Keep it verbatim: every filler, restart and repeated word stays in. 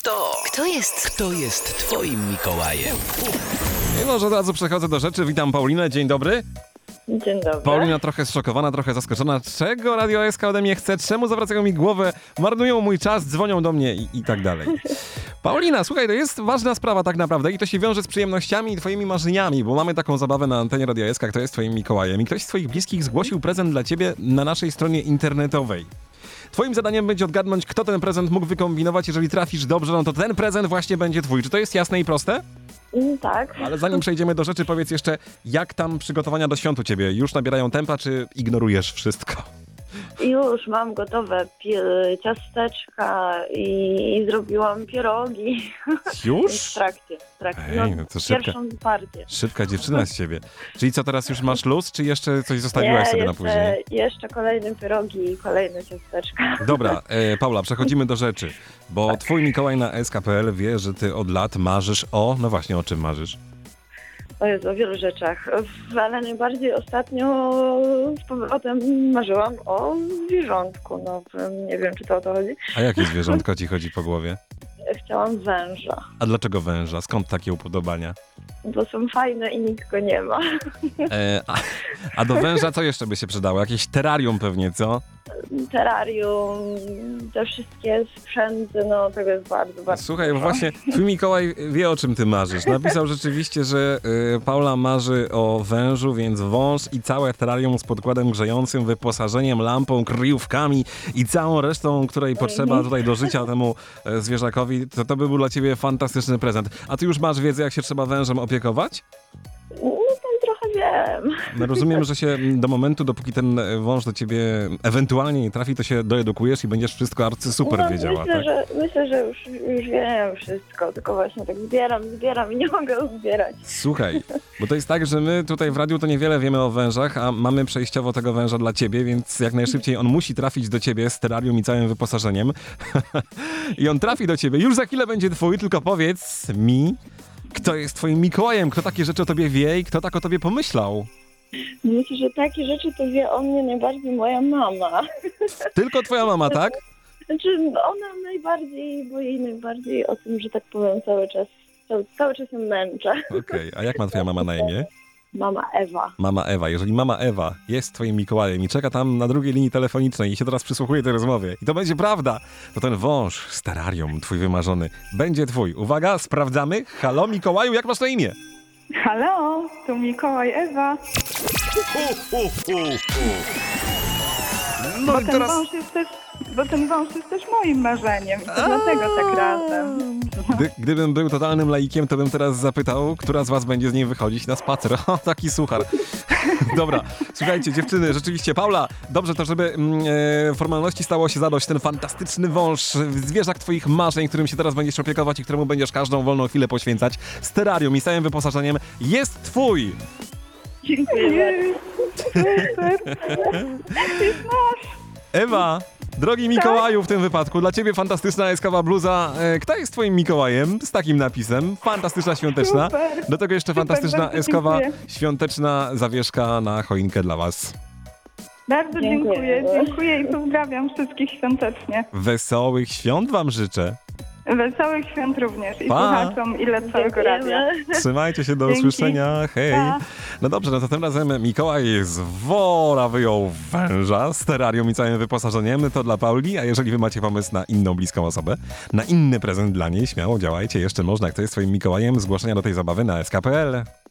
Kto? Kto jest? Kto jest twoim Mikołajem? I może od razu przechodzę do rzeczy. Witam Paulinę, dzień dobry. Dzień dobry. Paulina trochę zszokowana, trochę zaskoczona. Czego Radio S K ode mnie chce? Czemu zawracają mi głowę? Marnują mój czas, dzwonią do mnie i, i tak dalej. Paulina, słuchaj, to jest ważna sprawa tak naprawdę i to się wiąże z przyjemnościami i twoimi marzeniami, bo mamy taką zabawę na antenie Radio S K, kto jest twoim Mikołajem i ktoś z twoich bliskich zgłosił prezent dla ciebie na naszej stronie internetowej. Twoim zadaniem będzie odgadnąć, kto ten prezent mógł wykombinować. Jeżeli trafisz dobrze, no to ten prezent właśnie będzie twój. Czy to jest jasne i proste? Mm, Tak. Ale zanim przejdziemy do rzeczy, powiedz jeszcze, jak tam przygotowania do świąt u ciebie? Już nabierają tempa, czy ignorujesz wszystko? Już mam gotowe pi- ciasteczka i, i zrobiłam pierogi. Już? W trakcie. W trakcie. Ej, no to szybka. Pierwszą partię. Szybka dziewczyna z ciebie. Czyli co, teraz już masz luz, czy jeszcze coś zostawiłaś Nie, sobie na jeszcze, później? jeszcze kolejne pierogi i kolejne ciasteczka. Dobra, e, Paula, przechodzimy do rzeczy, bo twój Mikołaj na S K kropka P L wie, że ty od lat marzysz o... No właśnie, o czym marzysz? O Jezu, o wielu rzeczach. Ale najbardziej ostatnio z powrotem marzyłam o zwierzątku. No, nie wiem, czy to o to chodzi. A jakie zwierzątko ci chodzi po głowie? Chciałam węża, A dlaczego węża? Skąd takie upodobania? bo są fajne i nikt go nie ma. E, a, a do węża co jeszcze by się przydało? Jakieś terrarium pewnie, co? Terrarium, te wszystkie sprzęty, no tego jest bardzo, bardzo Słuchaj, bo dużo. właśnie twój Mikołaj wie, o czym ty marzysz. Napisał rzeczywiście, że y, Paula marzy o wężu, więc wąż i całe terrarium z podkładem grzejącym, wyposażeniem, lampą, kryjówkami i całą resztą, której potrzeba tutaj do życia temu e, zwierzakowi, to to by był dla ciebie fantastyczny prezent. A ty już masz wiedzę, jak się trzeba wężem opiekować? No tam trochę wiem. No, rozumiem, że się do momentu, dopóki ten wąż do ciebie ewentualnie nie trafi, to się doedukujesz i będziesz wszystko arcysuper no, wiedziała, myślę, tak? że, myślę, że już, już wiem wszystko, tylko właśnie tak zbieram, zbieram i nie mogę zbierać. Słuchaj, bo to jest tak, że my tutaj w radiu to niewiele wiemy o wężach, a mamy przejściowo tego węża dla ciebie, więc jak najszybciej on musi trafić do ciebie z terrarium i całym wyposażeniem. I on trafi do ciebie. Już za chwilę będzie twój, tylko powiedz mi, kto jest twoim Mikołajem, kto takie rzeczy o tobie wie i kto tak o tobie pomyślał. Myślę, że takie rzeczy to wie o mnie najbardziej moja mama. Tylko twoja mama, tak? Znaczy ona najbardziej, bo jej najbardziej o tym, że tak powiem, cały czas, cały, cały czas ją męczę. Okej, a jak ma twoja mama na imię? Mama Ewa. Mama Ewa. Jeżeli mama Ewa jest twoim Mikołajem i czeka tam na drugiej linii telefonicznej i się teraz przysłuchuje tej rozmowie i to będzie prawda, to ten wąż z terrarium, twój wymarzony, będzie twój. Uwaga, sprawdzamy. Halo Mikołaju, jak masz na imię? Halo, tu Mikołaj, Ewa. No Bo i ten, teraz... wąż jest też, bo ten wąż jest też moim marzeniem i to dlatego tak razem. Gdy, gdybym był totalnym laikiem, to bym teraz zapytał, która z was będzie z niej wychodzić na spacer. O, taki suchar. Dobra, słuchajcie, dziewczyny, rzeczywiście, Paula, dobrze to, żeby mm, e, formalności stało się zadość. Ten fantastyczny wąż, zwierzak twoich marzeń, którym się teraz będziesz opiekować i któremu będziesz każdą wolną chwilę poświęcać, z terrarium i całym wyposażeniem, jest twój! Dziękuję Jej, super. Jest nasz. Ewa, drogi Mikołaju w tym wypadku, dla ciebie fantastyczna eskawa bluza. E, Kto jest twoim Mikołajem? Z takim napisem. Fantastyczna, świąteczna. Super. Do tego jeszcze Super, fantastyczna bardzo eskawa, dziękuję. świąteczna zawieszka na choinkę dla was. Bardzo Dziękuję. dziękuję, dziękuję i pozdrawiam wszystkich świątecznie. Wesołych świąt wam życzę. Wesołych świąt również i Pa. słuchaczom ile całego radia. Dziękujemy. Trzymajcie się, do Dzięki. usłyszenia. Hej. Pa. No dobrze, no to tym razem Mikołaj z wora wyjął węża z terrarium i całym wyposażeniem. To dla Pauli, a jeżeli wy macie pomysł na inną bliską osobę, na inny prezent dla niej, śmiało działajcie. Jeszcze można, kto jest twoim Mikołajem, zgłoszenia do tej zabawy na S K kropka P L.